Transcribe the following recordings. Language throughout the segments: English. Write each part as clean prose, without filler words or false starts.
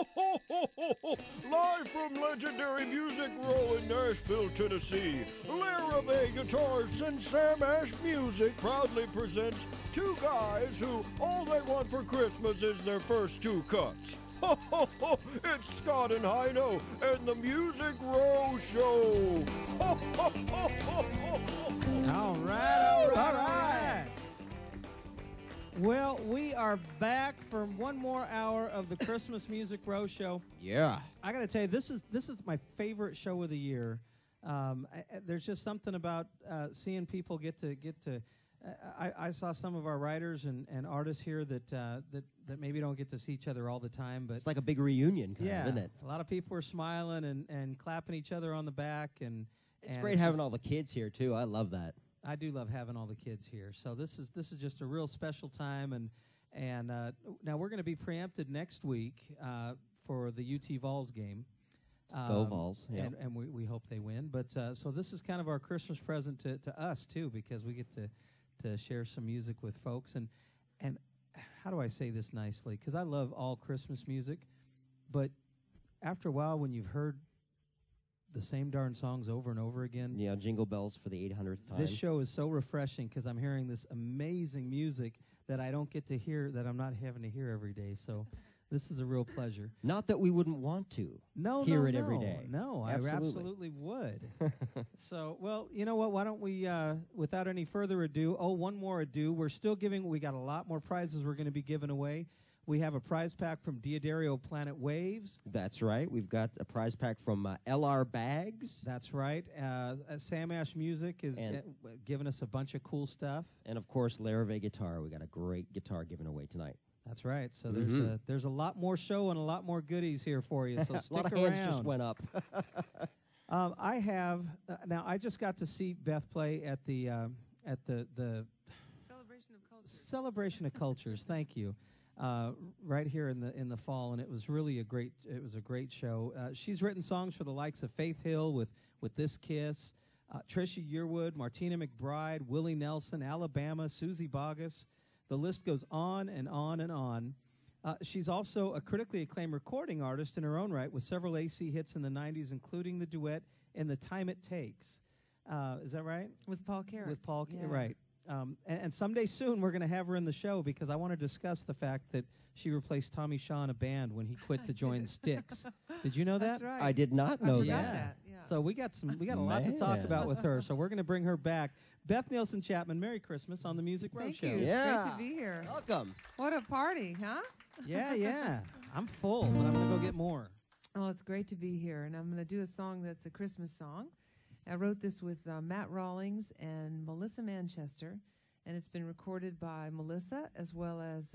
Live from legendary Music Row in Nashville, Tennessee, Larrabee Guitars and Sam Ash Music proudly presents two guys who all they want for Christmas is their first two cuts. It's Scott and Hino and the Music Row Show. All right. Well, we are back for one more hour of the Christmas Music Row Show. Yeah. I got to tell you, this is my favorite show of the year. There's just something about seeing people get to. I saw some of our writers and artists here that maybe don't get to see each other all the time, but it's like a big reunion, kind of, isn't it? A lot of people are smiling and clapping each other on the back, and it's great having all the kids here too. I love that. I do love having all the kids here. So this is just a real special time, and now we're going to be preempted next week for the UT Vols game. Go Vols, yeah. And we hope they win. But so this is kind of our Christmas present to us too, because we get to share some music with folks. And how do I say this nicely? Because I love all Christmas music, but after a while, when you've heard the same darn songs over and over again. Yeah, Jingle Bells for the 800th time. This show is so refreshing because I'm hearing this amazing music that I don't get to hear, that I'm not having to hear every day. So this is a real pleasure. Not that we wouldn't want to hear it every day. No, I absolutely would. So, well, you know what? Why don't we, without any further ado, one more ado. We got a lot more prizes we're going to be giving away. We have a prize pack from Diodario Planet Waves. That's right. We've got a prize pack from LR Bags. That's right. Sam Ash Music is giving us a bunch of cool stuff. And, of course, Larrabee Guitar. We got a great guitar given away tonight. That's right. So there's a lot more show and a lot more goodies here for you. So stick a lot of around. hands just went up. I have now. I just got to see Beth play at the Celebration of Cultures. Thank you. Right here in the fall, and it was a great show. She's written songs for the likes of Faith Hill with This Kiss, Trisha Yearwood, Martina McBride, Willie Nelson, Alabama, Susie Bogus. The list goes on and on and on. She's also a critically acclaimed recording artist in her own right, with several AC hits in the 90s, including the duet in The Time It Takes. Is that right? With Paul Carrack. With Paul Carrack, right. And someday soon we're going to have her in the show, because I want to discuss the fact that she replaced Tommy Shaw in a band when he quit to join Styx. Did you know that? That's right. I did not know that. Yeah. So we got a lot to talk about with her. So we're going to bring her back. Beth Nielsen Chapman, Merry Christmas on the Music Row Show. Thank you. Yeah. It's great to be here. Welcome. What a party, huh? Yeah. I'm full, but I'm going to go get more. Oh, it's great to be here, and I'm going to do a song that's a Christmas song. I wrote this with Matt Rawlings and Melissa Manchester, and it's been recorded by Melissa as well as,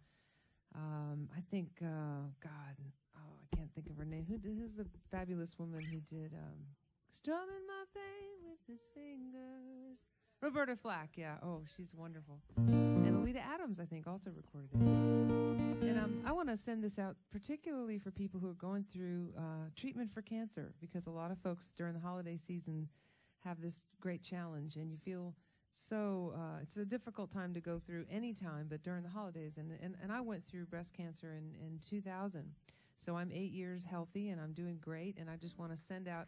I think, I can't think of her name. Who's the fabulous woman who did Strumming My Pain with His Fingers? Roberta Flack, yeah. Oh, she's wonderful. And Alita Adams, I think, also recorded it. And I want to send this out particularly for people who are going through treatment for cancer, because a lot of folks during the holiday season have this great challenge, and you feel so it's a difficult time to go through any time, but during the holidays. And I went through breast cancer in 2000. So I'm 8 years healthy, and I'm doing great, and I just want to send out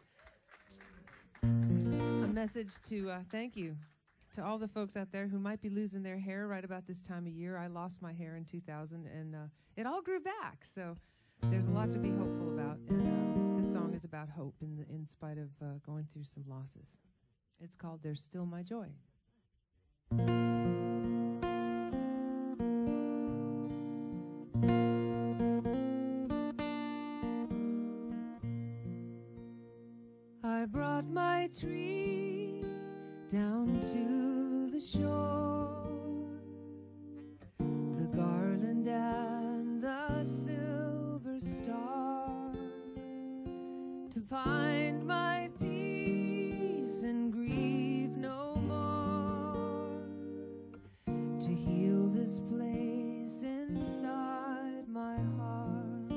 a message to thank you to all the folks out there who might be losing their hair right about this time of year. I lost my hair in 2000, and it all grew back. So there's a lot to be hopeful about, and this song is about hope in spite of going through some losses. It's called There's Still My Joy. I brought my tree down to the shore, the garland and the silver star, to find my peace and grieve no more, to heal this place inside my heart.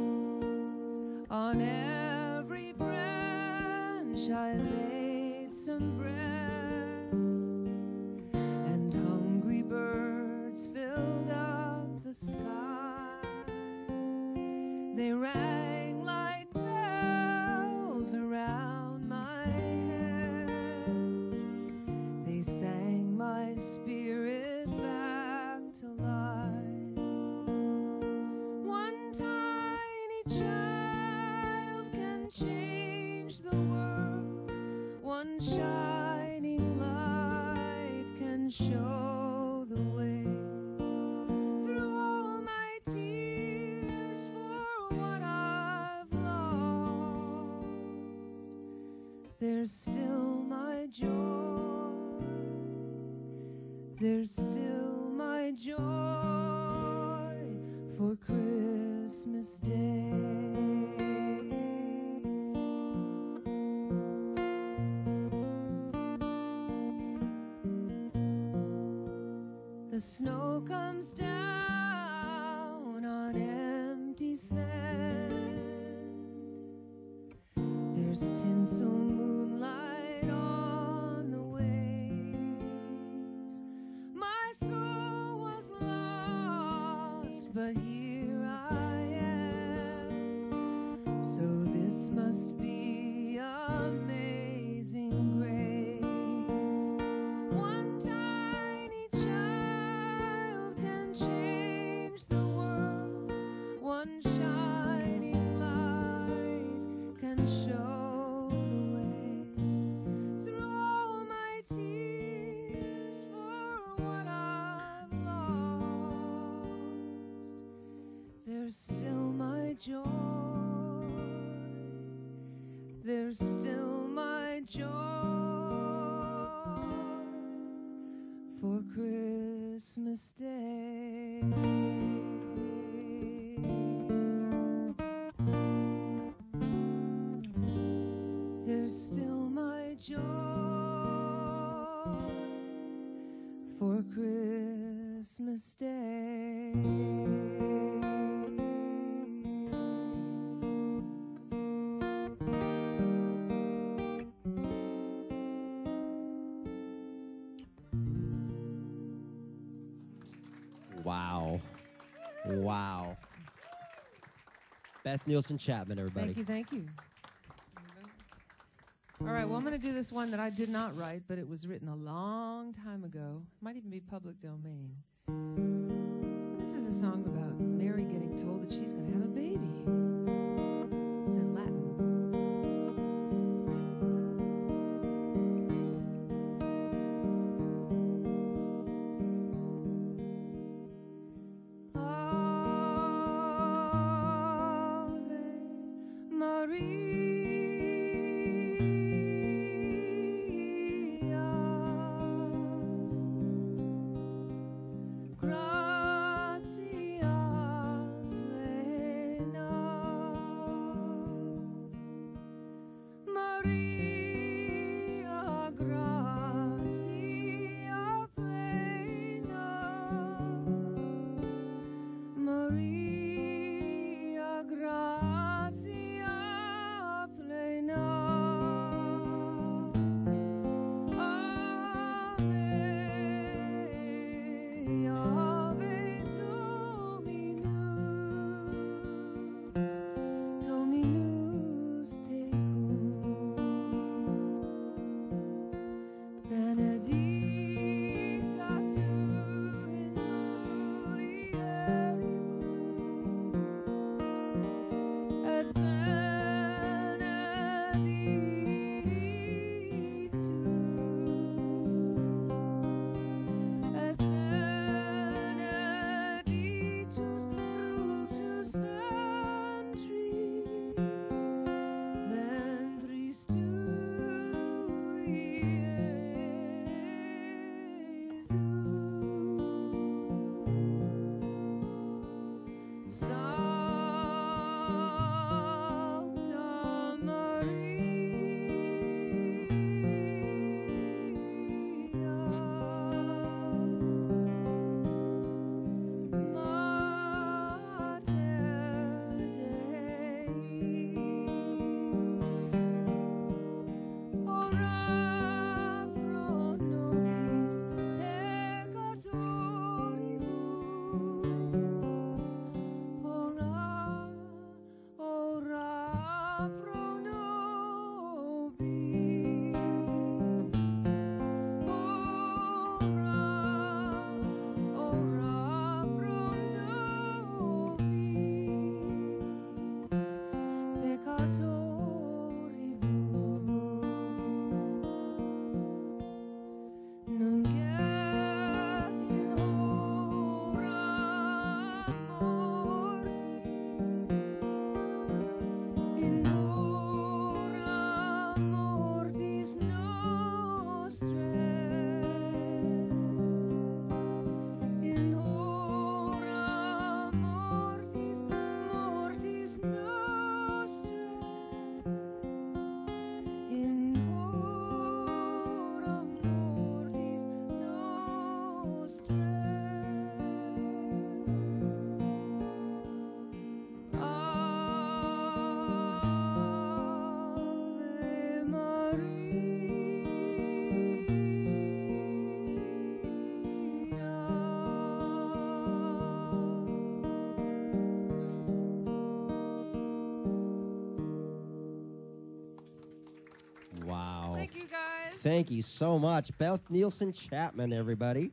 On every branch I laid some bread, and hungry birds filled up the sky. They rang like bells around my head. They sang my spirit back to life. One tiny child can change the world. One shining light can show the way. Through all my tears for what I've lost, there's still my joy. There's still my joy for Christmas Day. The snow comes down on empty sand. There's tinsel moonlight on the waves. My soul was lost, but here I am. So this must be amazing grace. One tiny child can change the world. One shining light can show the way. Through all my tears for what I've lost, there's still my joy. There's still my joy for Christmas Day. There's still my joy for Christmas Day. Wow. Wow. Beth Nielsen Chapman, everybody. Thank you, thank you. All right, well, I'm going to do this one that I did not write, but it was written a long time ago. It might even be public domain. This is a song about Mary getting told that she's going to have a baby. It's in Latin. Gracia Thank you so much. Beth Nielsen Chapman, everybody.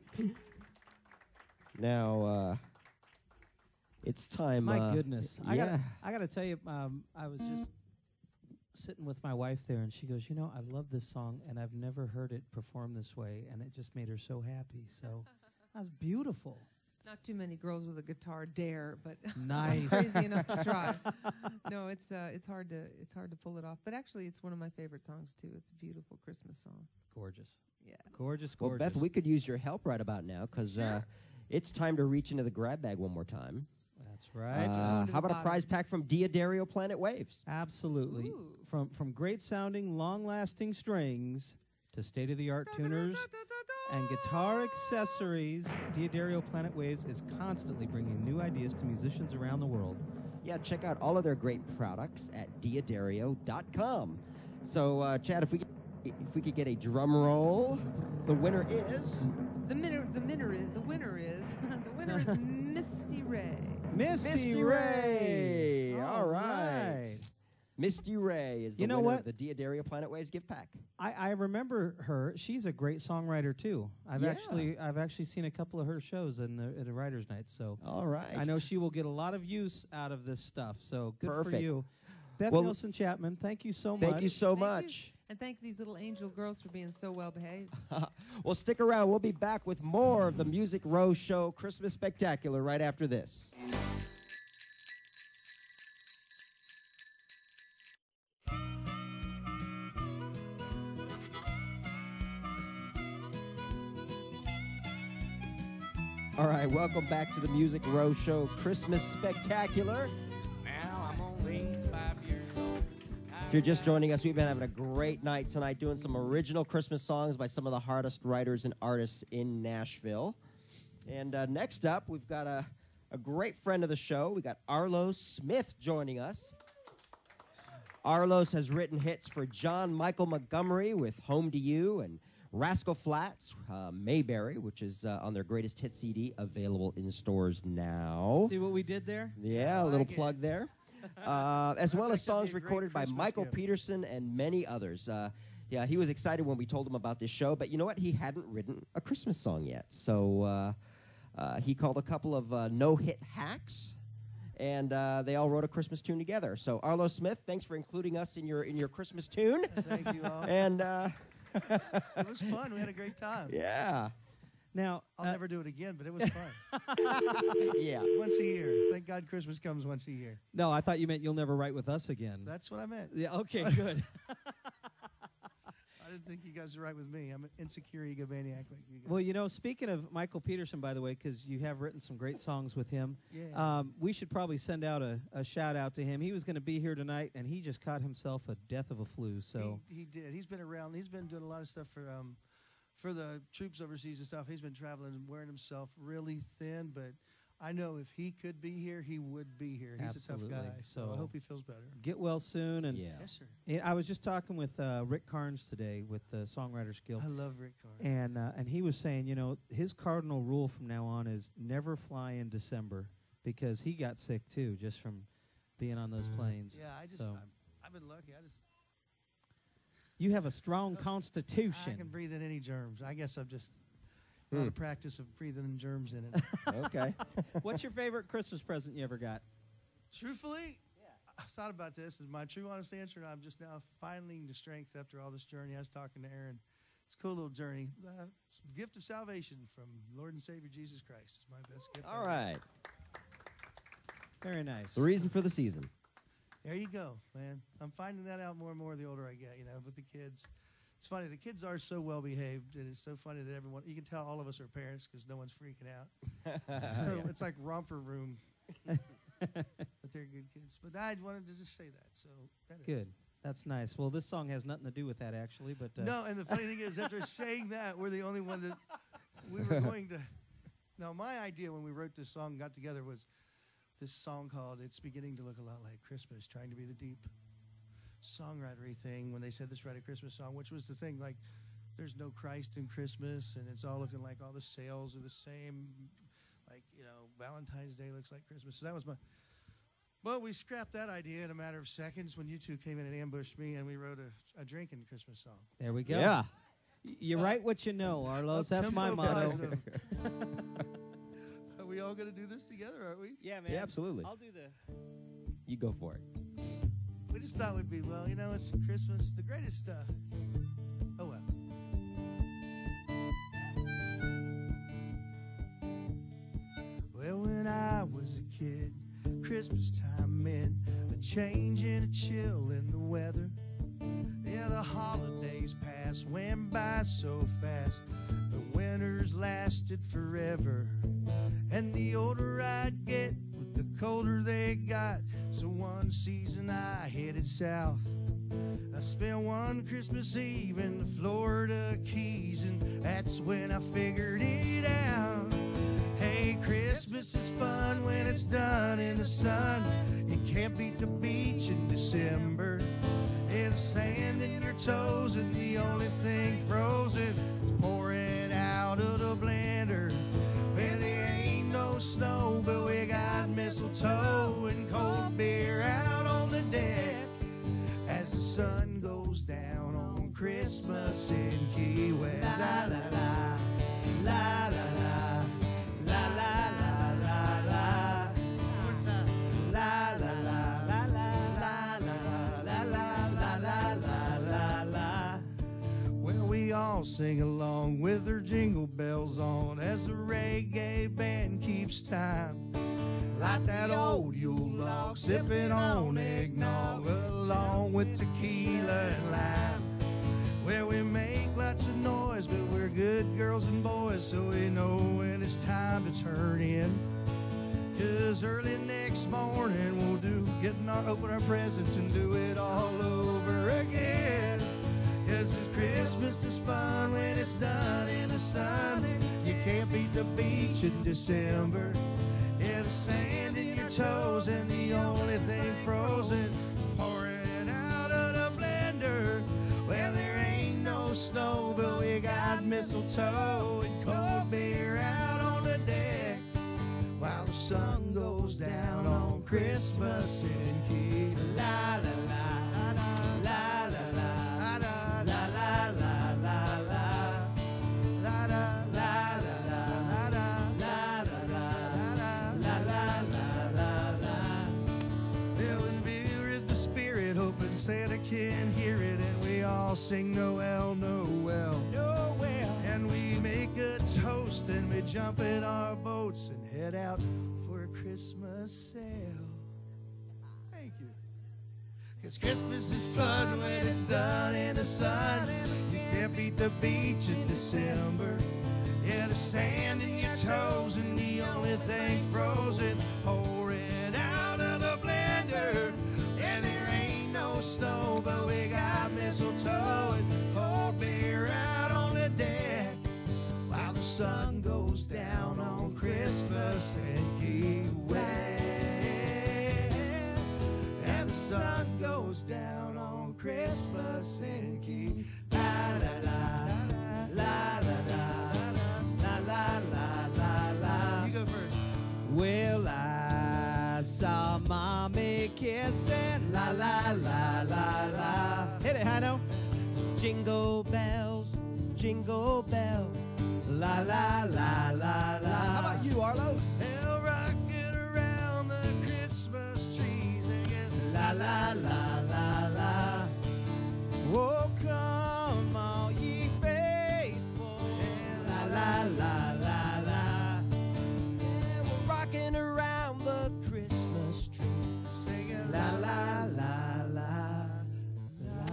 Now, it's time. My goodness. Yeah. I got to tell you, I was just sitting with my wife there, and she goes, you know, I love this song, and I've never heard it performed this way, and it just made her so happy. So that was beautiful. Not too many girls with a guitar dare, but Nice. I'm crazy enough to try. No, it's hard to pull it off. But actually, it's one of my favorite songs too. It's a beautiful Christmas song. Gorgeous. Yeah. Gorgeous, Well, gorgeous. Beth, we could use your help right about now because it's time to reach into the grab bag one more time. That's right. Down to How the about a bottom. prize pack from Diodario Planet Waves? Absolutely. Ooh. From great sounding, long lasting strings to state of the art tuners and guitar accessories, Diodario Planet Waves is constantly bringing new ideas to musicians around the world. Yeah, check out all of their great products at diodario.com. So, Chad, if we could get a drum roll, the winner is The winner is Misty Ray. Misty Ray. Ray. All right. Misty Ray is the You know winner what? of the Diodario Planet Waves gift pack. I remember her. She's a great songwriter too. I've actually seen a couple of her shows in the writers' nights. So All right. I know she will get a lot of use out of this stuff. So good for Perfect. you, Beth Well, Nielsen Chapman. Thank you so much. Thank you so Thank much. you. And thank these little angel girls for being so well behaved. Well, stick around. We'll be back with more of the Music Row Show Christmas Spectacular right after this. All right, welcome back to the Music Row Show Christmas Spectacular. Now I'm only 5 years old. If you're just joining us, we've been having a great night tonight doing some original Christmas songs by some of the hardest writers and artists in Nashville. And next up, we've got a great friend of the show. We got Arlo Smith joining us. Arlos has written hits for John Michael Montgomery with Home to You and Rascal Flatts, Mayberry, which is on their greatest hit CD, available in stores now. See what we did there? Yeah, a little plug there. As well as songs recorded by Michael Peterson and many others. Yeah, he was excited when we told him about this show, but you know what? He hadn't written a Christmas song yet. So he called a couple of no-hit hacks, and they all wrote a Christmas tune together. So Arlo Smith, thanks for including us in your Christmas tune. Thank you all. And It was fun. We had a great time. yeah. Now, I'll never do it again, but it was fun. Yeah. Once a year. Thank God Christmas comes once a year. no, I thought you meant you'll never write with us again. That's what I meant. Yeah. Okay. Good. I didn't think you guys were right with me. I'm an insecure egomaniac like you guys. Well, you know, speaking of Michael Peterson, by the way, because you have written some great songs with him, Yeah. we should probably send out a shout out to him. He was going to be here tonight, and he just caught himself a death of a flu. So He did. He's been around. He's been doing a lot of stuff for the troops overseas and stuff. He's been traveling and wearing himself really thin, but I know if he could be here, he would be here. He's Absolutely. a tough guy, so So I hope he feels better. get well soon. And Yeah. Yes, sir. I was just talking with Rick Carnes today with the Songwriters Guild. I love Rick Carter. And he was saying, you know, his cardinal rule from now on is never fly in December because he got sick too just from being on those planes. Yeah, So I've been lucky. you have a strong I constitution. can breathe in any germs. I guess I'm just out of practice of breathing in germs in it. Okay. What's your favorite Christmas present you ever got? Truthfully, I thought about this, and my true honest answer, and I'm just now finding the strength after all this journey. I was talking to Aaron. It's a cool little journey. Gift of salvation from Lord and Savior Jesus Christ is my best gift. All ever. right. Very nice. The reason for the season. There you go, man. I'm finding that out more and more the older I get, with the kids. It's funny. The kids are so well behaved, and it's so funny that everyone, you can tell all of us are parents because no one's freaking out. It's like romper room. But they're good kids. But I wanted to just say that. So that is. Good. That's nice. Well, this song has nothing to do with that, actually. But No, and the funny thing is, after saying that, we're the only one that we were going to. Now, my idea when we wrote this song and got together was this song called It's Beginning to Look a Lot Like Christmas, trying to be the deep songwritery thing when they said let's write a Christmas song, which was the thing, like, there's no Christ in Christmas, and it's all looking like all the sales are the same. Like, Valentine's Day looks like Christmas. So that was my. But we scrapped that idea in a matter of seconds when you two came in and ambushed me, and we wrote a drinking Christmas song. there we go. Yeah. You write what you know, Arlos. That's my Up-tempo motto. positive. Are we all going to do this together, aren't we? Yeah, man. Yeah, absolutely. I'll do the. You go for it. We just thought we'd be, well, it's Christmas, the greatest, oh well. Well, when I was a kid, Christmas time meant a change and a chill in the weather. Yeah, the holidays passed, went by so fast. The winters lasted forever. And the older I'd get, the colder they got. So one season I headed south. I spent one Christmas Eve in the Florida Keys, and that's when I figured it out. Hey, Christmas is fun when it's done in the sun. You can't beat the beach in December. And the sand in your toes, and the only thing frozen is pouring out of the blender. Well, there ain't no snow, but we got mistletoe and cold beer out on the deck as the sun goes down on Christmas in Key West. La la la, la la la, la la la la la. One more time. La la la, la la la la la la la la la. Well, we all sing along with their jingle bells on as the reggae band keeps time. Like that old Yule log, sipping on eggnog along with tequila and lime. Well, we make lots of noise, but we're good girls and boys, so we know when it's time to turn in. 'Cause early next morning open our presents and do it all over again. 'Cause Christmas is fun when it's done in the sun. You can't beat the beach in December. Yeah, the sand in your toes and the only thing frozen pouring out of the blender. Well, there ain't no snow, but we got mistletoe and cold beer out on the deck while the sun goes down on Christmas in Key. La la la la la la la la la la la la la la la la la la la. Yeah, when we're in the spirit, hoping Santa can hear it, and we all sing Noel, Noel, Noel, and we make a toast, and we jump in our boats and head out for a Christmas sail. Thank you. 'Cause Christmas is fun when it's done in the sun. You can't beat the beach in December. Yeah, the sand in your toes and the only thing frozen pouring out of the blender. And there ain't no snow, but we got mistletoe and cold beer out on the deck while the sun goes down on Christmas in Key West. And the sun goes down on Christmas in Key. La la la la la la la la la la. You go first. Well, I saw mommy kissing. La la la la la. Hit it, Hino. Jingle bells, la la la la la. How about you, Arlo? Hell, rocking around the Christmas tree, singing La la la la la. Oh, come all ye faithful. La la la la la. Yeah, we're rocking around the Christmas tree, singing la la la la la.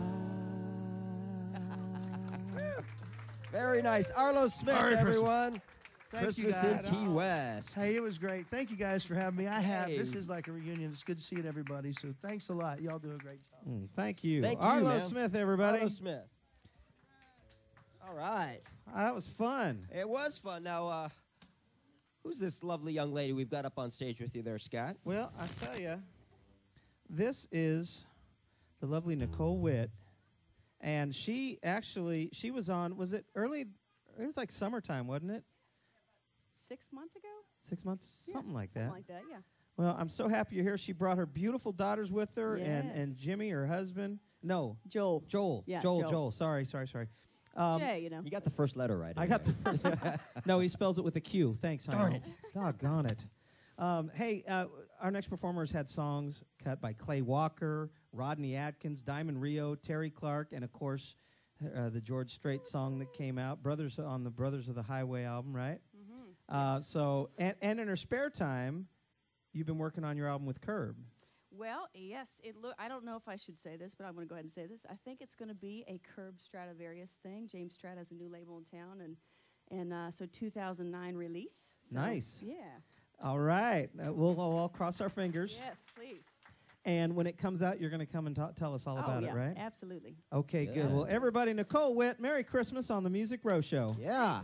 Very nice, Arlo Smith, Merry Christmas. everyone. Thank you, Christmas guys. in Key West. Hey, it was great. Thank you guys for having me. This Hey. is like a reunion. It's good seeing everybody. So thanks a lot. Y'all do a great job. Thank you. Thank you, Arlo man. Smith, everybody. Arlo Smith. All right. That was fun. It was fun. Now, who's this lovely young lady we've got up on stage with you there, Scott? Well, I tell you, this is the lovely Nicole Witt, and she was on. Was it early? It was like summertime, wasn't it? 6 months ago? 6 months, something like that. Something like that, yeah. Well, I'm so happy you're here. She brought her beautiful daughters with her, Yes. and Jimmy, her husband. No, Joel. Joel. Yeah, Joel. Joel. Sorry. J, you know. You got the first letter right. I got the anyway. first. No, he spells it with a Q. Thanks, Darn Heino. it. Doggone it. Hey, our next performers had songs cut by Clay Walker, Rodney Atkins, Diamond Rio, Terry Clark, and of course, the George Strait song that came out, Brothers on the Brothers of the Highway album, right? Mm-hmm. And in her spare time, you've been working on your album with Curb. Well, yes. I don't know if I should say this, but I'm going to go ahead and say this. I think it's going to be a Curb Stradivarius thing. James Strat has a new label in town, and so 2009 release. So, Nice. Yeah. All right. We'll all cross our fingers. Yes, please. And when it comes out, you're going to come and tell us all about yeah, it, right? Absolutely. Okay, Yeah. good. Well, everybody, Nicole Witt, Merry Christmas on the Music Row Show. Yeah.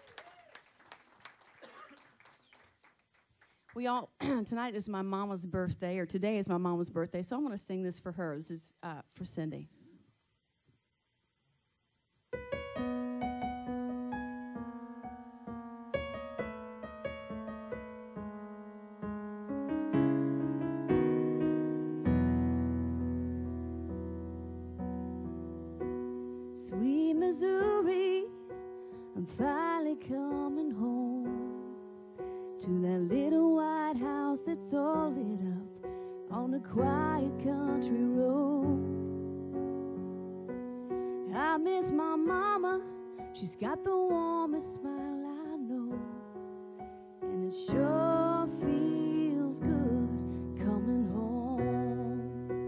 We all tonight is my mama's birthday, or today is my mama's birthday, so I'm going to sing this for her. This is for Cindy. Sweet Missouri, I'm finally coming home to that little white house that's all lit up on a quiet country road. I miss my mama, she's got the warmest smile I know, and it sure feels good coming home.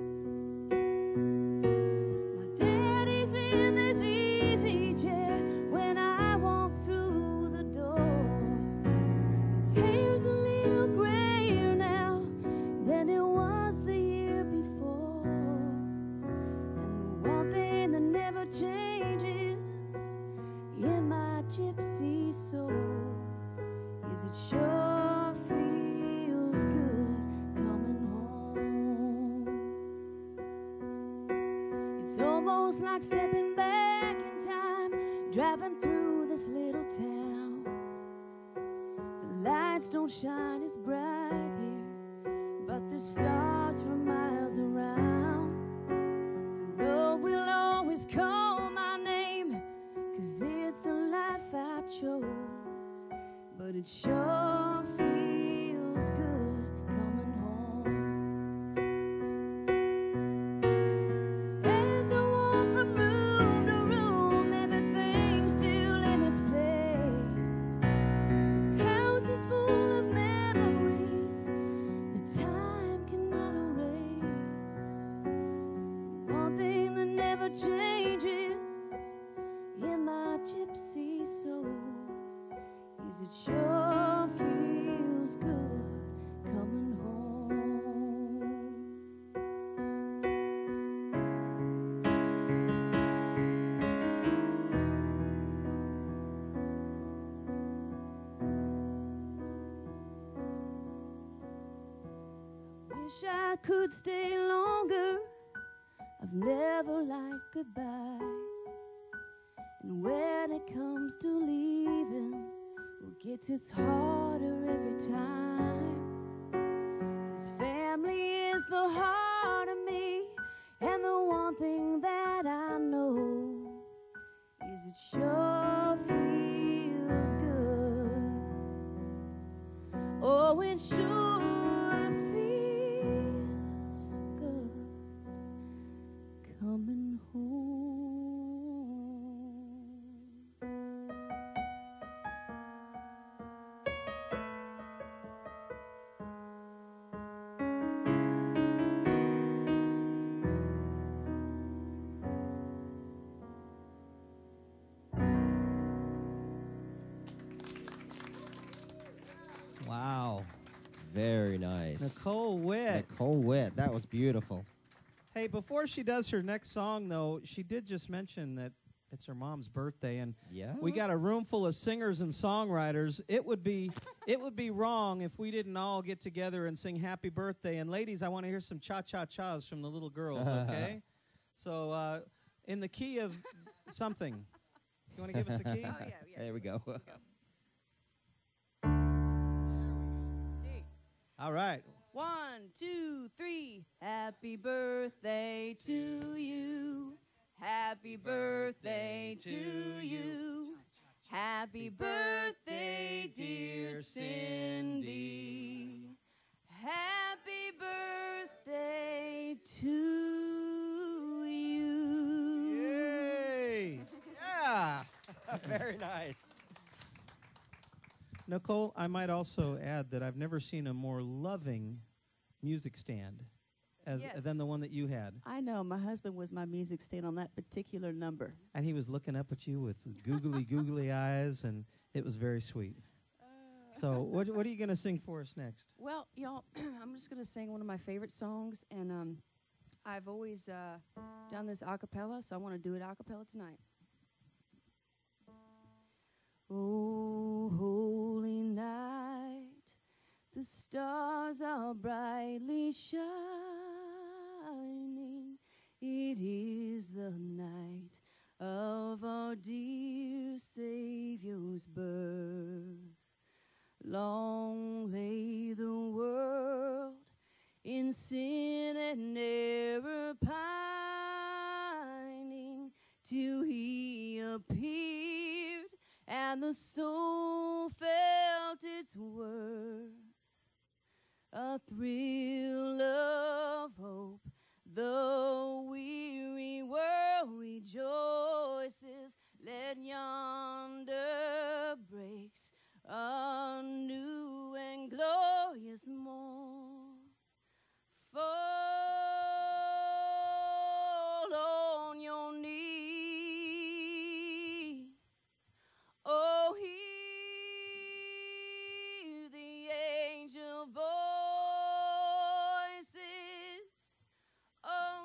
My daddy's in this easy chair when I walk through the door. His hair's a little grayer now than it was the year before. And the one thing that never changes in my gypsy soul is it sure feels good coming home. It's almost like stepping back in time, driving through this little town. The lights don't shine as bright here, but there's stars for miles around. The road will always call my name, 'cause it's the life I chose. But it sure feels good coming home. As I walk from room to room, everything's still in its place. This house is full of memories that time cannot erase. One thing that never changes in my gypsy soul is it sure feels good coming home. Wish I could stay longer. I've never liked goodbyes. And when it comes to leaving, well, it's harder every time. This family is the heart of me, and the one thing that I know is it sure feels good. Oh, it sure feels good coming home. Wow. Very nice. Nicole Witt. Nicole Witt. That was beautiful. Hey, before she does her next song, though, she did just mention that it's her mom's birthday, and Yeah. we got a room full of singers and songwriters. It would be wrong if we didn't all get together and sing happy birthday. And ladies, I want to hear some cha-cha-chas from the little girls, okay? So in the key of something. You want to give us a key? Oh, yeah. There we go. D. All right. 1, 2, 3. Happy birthday to you. Happy birthday to you. Happy birthday, dear Cindy. Happy birthday to you. Yay! Yeah! Very nice. Nicole, I might also add that I've never seen a more loving music stand Yes. than the one that you had. I know. My husband was my music stand on that particular number. And he was looking up at you with googly eyes, and it was very sweet. So what are you going to sing for us next? Well, y'all, I'm just going to sing one of my favorite songs, and I've always done this a cappella, so I want to do it a cappella tonight. Oh, holy night, the stars are brightly shining. It is the night of our dear Savior's birth. Long lay the world in sin and error pining, till he appeared and the soul felt its worth. A thrill of hope, the weary world rejoices. Let yonder breaks a new and glorious morn. Fall on your knees. Oh, hear the angel voices. Oh,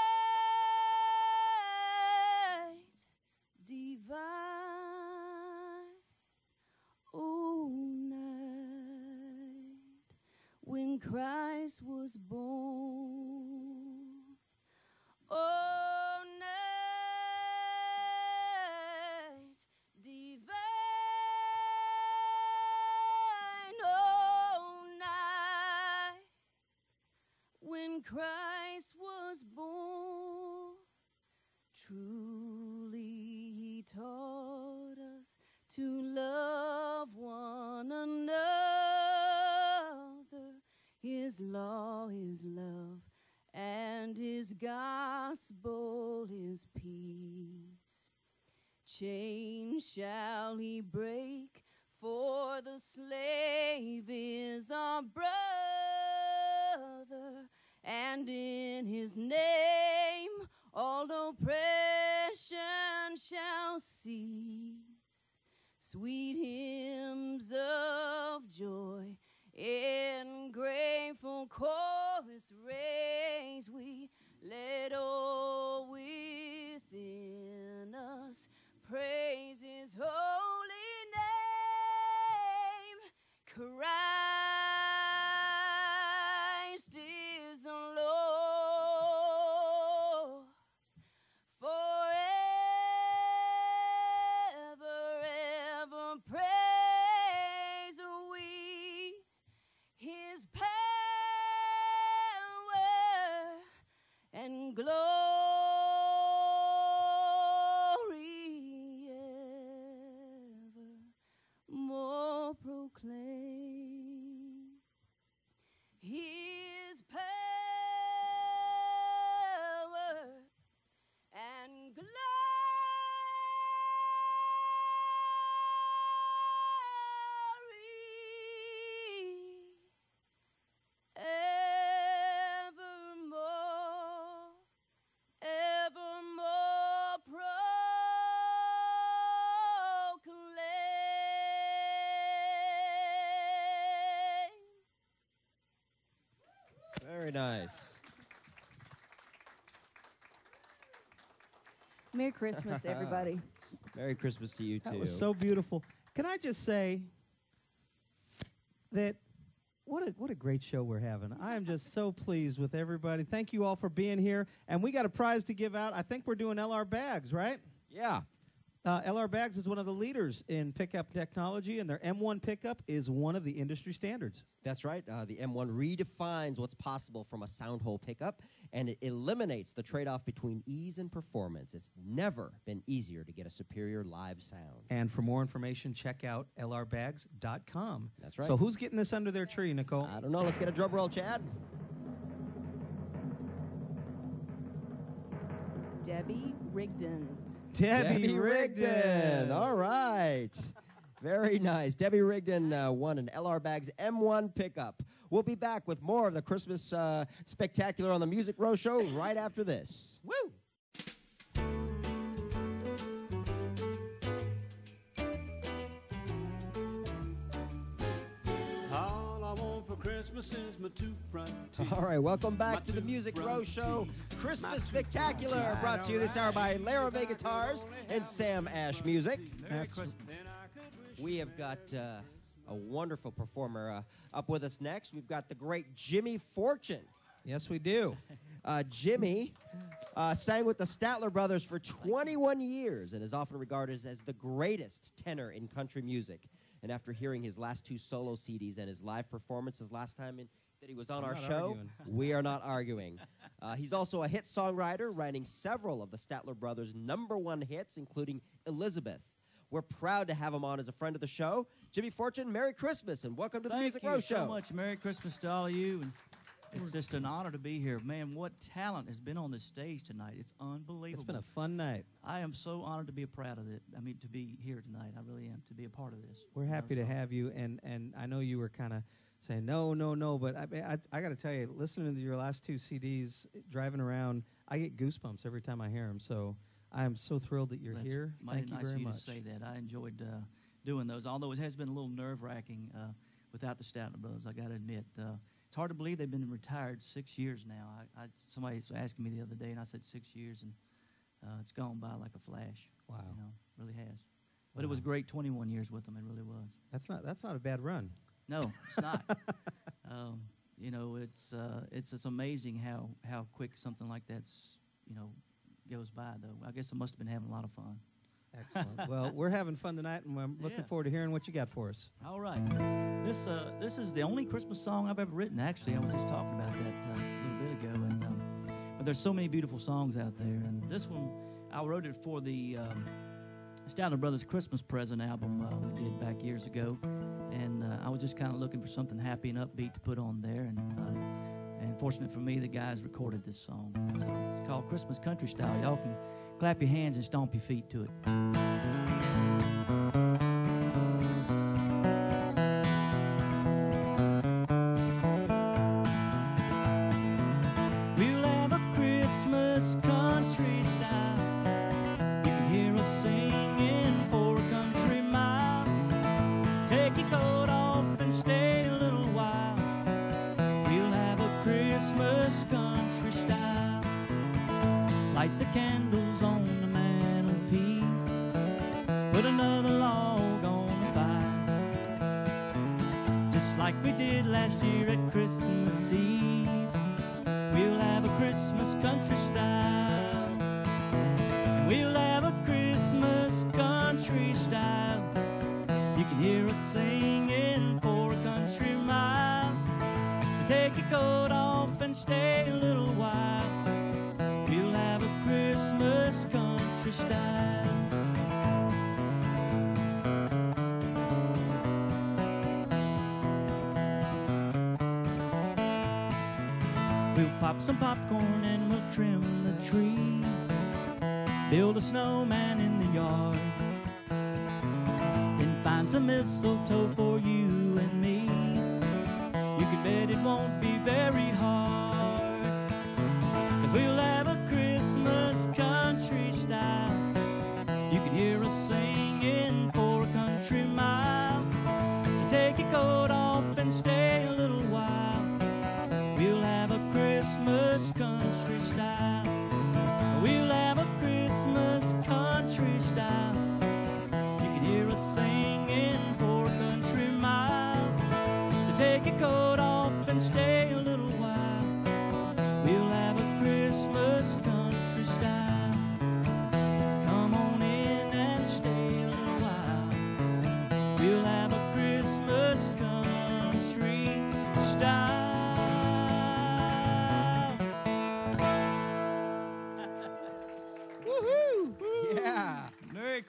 night divine. Oh, night when Christ was born. Oh, night divine. Oh, night when Christ was born. Truly he taught us to love one another. His law is love, and his gospel is peace. Chains shall he break, for the slave is our brother, and in his name all oppression shall cease. Sweet hymns of joy in grateful chorus raise we. Let all within us praise his holy name. Christ is the Lord. Forever, ever praise we his power and glory evermore proclaim. His power and glory evermore, evermore proclaim. Very nice. Merry Christmas, everybody. Merry Christmas to you, too. That was so beautiful. Can I just say that what a great show we're having. I am just so pleased with everybody. Thank you all for being here. And we got a prize to give out. I think we're doing LR bags, right? Yeah. LR Bags is one of the leaders in pickup technology, and their M1 pickup is one of the industry standards. That's right. The M1 redefines what's possible from a sound hole pickup, and it eliminates the trade-off between ease and performance. It's never been easier to get a superior live sound. And for more information, check out lrbags.com. That's right. So who's getting this under their tree, Nicole? I don't know. Let's get a drum roll, Chad. Debbie Rigdon. Debbie Rigdon. All right. Very nice. Debbie Rigdon won an LR Bags M1 pickup. We'll be back with more of the Christmas Spectacular on the Music Row Show right after this. Woo! All I want for Christmas is my two front teeth. All right, welcome back to the Music Row Show Christmas Spectacular, brought to you this hour by Larrabee Guitars and Sam Ash Music. We have got a wonderful performer up with us next. We've got the great Jimmy Fortune. Yes, we do. Jimmy sang with the Statler Brothers for 21 years and is often regarded as the greatest tenor in country music. And after hearing his last two solo CDs and his live performances last time that he was on our show, we are not arguing. He's also a hit songwriter, writing several of the Statler Brothers' #1 hits, including Elizabeth. We're proud to have him on as a friend of the show. Jimmy Fortune, Merry Christmas, and welcome to the Music Row Show. Thank you so much. Merry Christmas to all of you. And it's just an honor to be here. Man, what talent has been on this stage tonight. It's unbelievable. It's been a fun night. I am so honored to be proud of it. I mean, to be here tonight. I really am, to be a part of this. We're happy to have you, and I know you were kind of saying no, but I got to tell you, listening to your last two CDs, driving around, I get goosebumps every time I hear them. So I am so thrilled that you're here. Thank you very much. To say that. I enjoyed doing those, although it has been a little nerve-wracking without the Statler Brothers, I got to admit. It's hard to believe they've been retired 6 years now. Somebody was asking me the other day, and I said 6 years, and it's gone by like a flash. Wow. You know, really has. But it was great 21 years with them. It really was. That's not a bad run. No, it's not. You know, it's amazing how quick something like that's, you know, goes by, though. I guess I must have been having a lot of fun. Excellent. Well, we're having fun tonight, and I'm looking forward to hearing what you got for us. All right. This is the only Christmas song I've ever written. Actually, I was just talking about that a little bit ago. And but there's so many beautiful songs out there, and this one I wrote it for the Statler Brothers Christmas Present album we did back years ago, and I was just kind of looking for something happy and upbeat to put on there, and fortunate for me, the guys recorded this song. So it's called Christmas Country Style. Y'all can clap your hands and stomp your feet to it. We'll have a Christmas country style. You can hear us singing for a country mile. Take your coat off and stay a little while. We'll have a Christmas country style. Light the candles on the mantelpiece. Put another log on the fire. Just like we did last year at Christmas Eve. We'll have a Christmas country style. And we'll have a Christmas country style. You can hear us singing for a country mile. So take your coat off and stay a little while. We'll have a Christmas country style. We'll pop some popcorn and we'll trim the tree. Build a snowman in the yard. Then find some mistletoe for you and me. You can bet it won't be very hard. 'Cause we'll have a Christmas country style. You can hear us singing for a country mile. So take your coat off and stay a little while. We'll have a Christmas country style. We'll have a Christmas country style. You can hear us singing for a country mile. So take your coat off and stay a little while.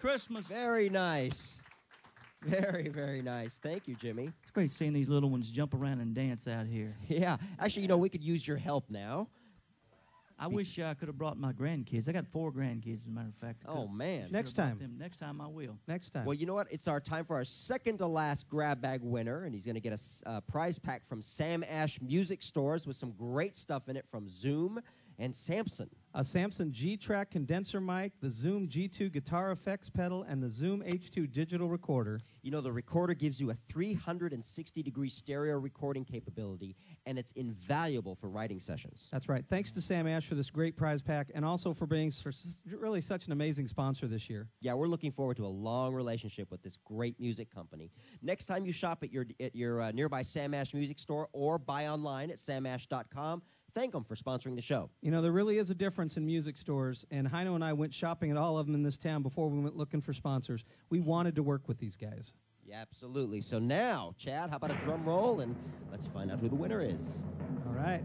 Christmas. Very nice. Very, very nice. Thank you, Jimmy. It's great seeing these little ones jump around and dance out here. Yeah. Actually, we could use your help now. I wish I could have brought my grandkids. I got 4 grandkids, as a matter of fact. Oh, man. Next time. Next time I will. Next time. Well, you know what? It's our time for our second to last grab bag winner, and he's going to get a prize pack from Sam Ash Music Stores with some great stuff in it from Zoom and Samson. A Samson G-Track condenser mic, the Zoom G2 guitar effects pedal, and the Zoom H2 digital recorder. The recorder gives you a 360-degree stereo recording capability, and it's invaluable for writing sessions. That's right. Thanks to Sam Ash for this great prize pack, and also for being really such an amazing sponsor this year. Yeah, we're looking forward to a long relationship with this great music company. Next time you shop at your nearby Sam Ash Music Store or buy online at samash.com, thank them for sponsoring the show. There really is a difference in music stores, and Heino and I went shopping at all of them in this town before we went looking for sponsors. We wanted to work with these guys. Yeah, absolutely. So now, Chad, how about a drum roll, and let's find out who the winner is. All right.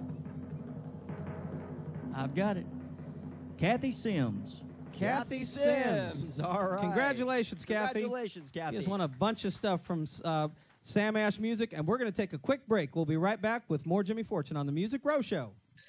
I've got it. Kathy Sims. Kathy Sims. All right. Congratulations, Kathy. Congratulations, Kathy. She has won a bunch of stuff from Sam Ash Music, and we're going to take a quick break. We'll be right back with more Jimmy Fortune on the Music Row Show.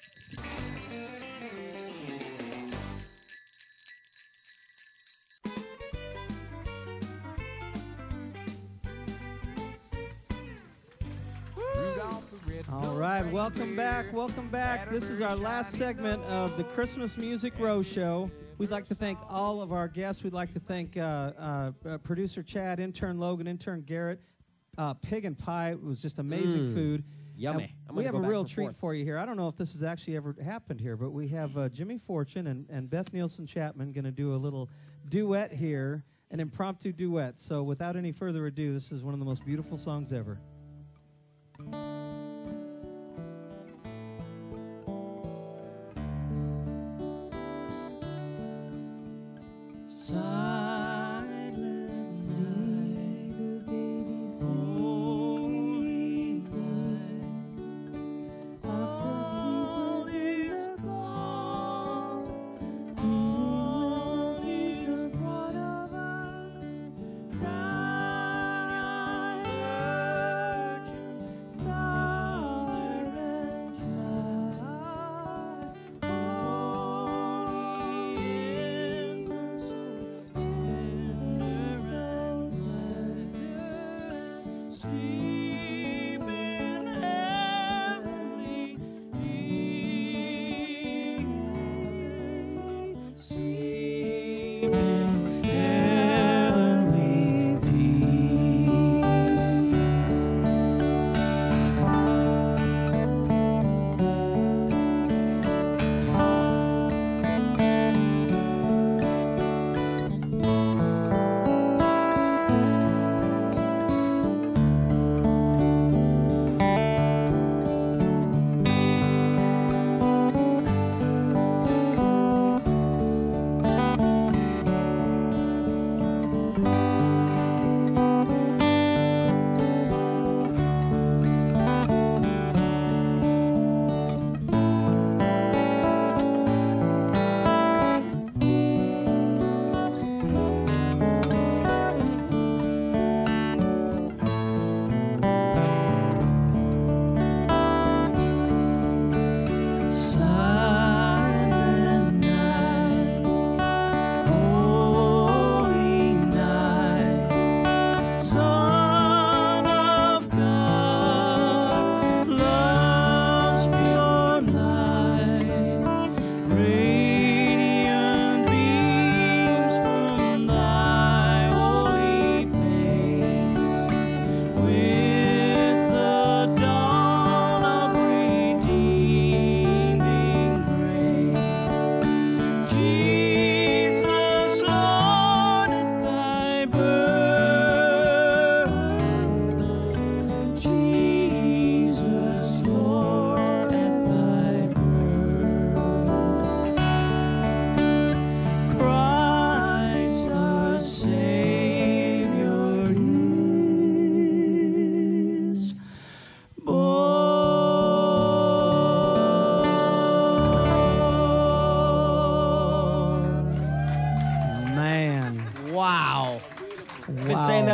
All right, welcome back. Welcome back. This is our last segment of the Christmas Music Row Show. We'd like to thank all of our guests. We'd like to thank producer Chad, intern Logan, intern Garrett. Pig and pie. It was just amazing food. Yummy. We have a real treat for you here. I don't know if this has actually ever happened here, but we have Jimmy Fortune and Beth Nielsen Chapman going to do a little duet here, an impromptu duet. So without any further ado, this is one of the most beautiful songs ever.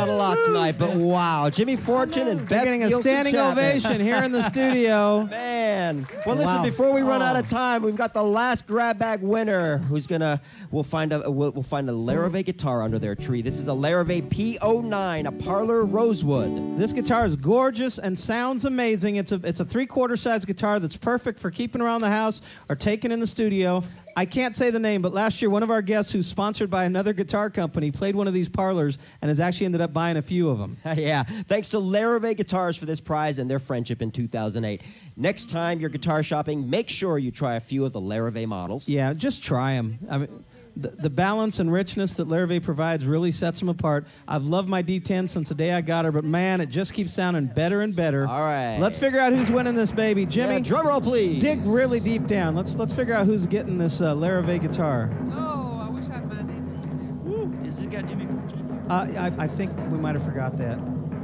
out a lot tonight, but wow. Jimmy Fortune and They're Beth getting a Nielsen standing Chapman. ovation here in the studio. Man. Well, listen, Wow. before we run out Oh. of time, we've got the last grab bag winner who's we'll find a Larrivee guitar under their tree. This is a Larrivee P09, a Parlor Rosewood. This guitar is gorgeous and sounds amazing. It's a 3/4 size guitar that's perfect for keeping around the house or taking in the studio. I can't say the name, but last year one of our guests who's sponsored by another guitar company played one of these parlors and has actually ended up buying a few of them. Yeah. Thanks to Larrivee Guitars for this prize and their friendship in 2008. Next time you're guitar shopping, make sure you try a few of the Larrivee models. Yeah, just try them. I mean, the balance and richness that Larrivee provides really sets them apart. I've loved my D10 since the day I got her, but man, it just keeps sounding better and better. All right. Let's figure out who's winning this baby. Jimmy, Yeah, drum roll, please. dig really deep down. Let's figure out who's getting this Larrivee guitar. Oh, I wish I had my name. Is it got Jimmy Fortune? I think we might have forgot that.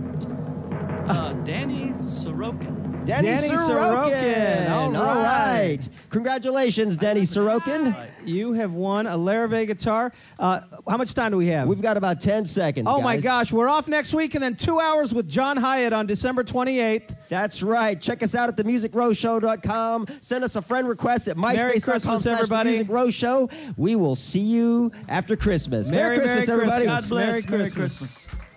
Danny Sorokin. Danny Sorokin. All All right. right. Congratulations, Danny Sorokin. You have won a Larrivee guitar. How much time do we have? We've got about 10 seconds, Oh, my guys. gosh. We're off next week and then 2 hours with John Hyatt on December 28th. That's right. Check us out at themusicrowshow.com. Send us a friend request at Merry Christmas, everybody. MySpace.com/TheMusicRowShow. We will see you after Christmas. Merry Christmas, everybody. God bless. Merry Merry Christmas. Christmas.